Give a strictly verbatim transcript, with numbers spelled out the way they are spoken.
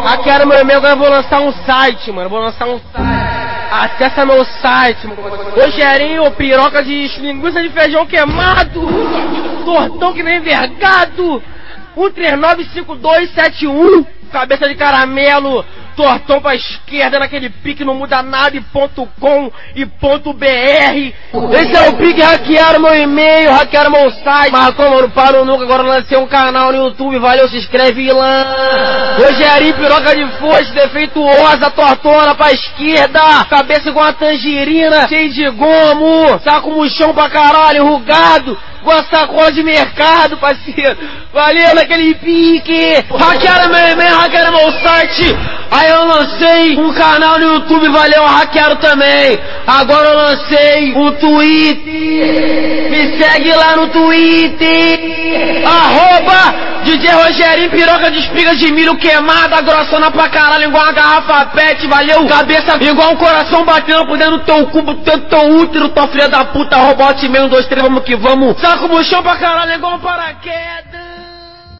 Hackearam meu e-mail, agora eu vou lançar um site, mano. Vou lançar um site. Acessa meu site, mano. Rogerinho, piroca de linguiça de feijão queimado. Tortão que nem vergado. um três nove cinco dois sete um. Cabeça de caramelo. Tortão pra esquerda, naquele pique, não muda nada, e ponto com e ponto br. Esse é o pique, hackearam meu e-mail, hackearam meu site. Mas como eu não paro nunca, agora eu lancei um canal no YouTube, valeu, se inscreve lá. Rogerinho, piroca de foice, defeituosa, tortona pra esquerda. Cabeça igual uma tangerina, cheio de gomo. Saco murchão pra caralho, enrugado. Igual a sacola de mercado, parceiro. Valeu naquele pique. Hackearam meu e-mail, hackearam meu site. Aí eu lancei um canal no YouTube, valeu, hackearam também. Agora eu lancei um Twitter. Me segue lá no Twitter. Arroba D J Rogerinho, piroca de espiga de milho queimada, grossona pra caralho, igual uma garrafa pet, valeu. Cabeça igual um coração batendo por dentro do teu cubo, dentro do teu útero, tua filha da puta, robote meio, um, dois, três, vamos que vamos. Saco buchão pra caralho, igual um paraquedas.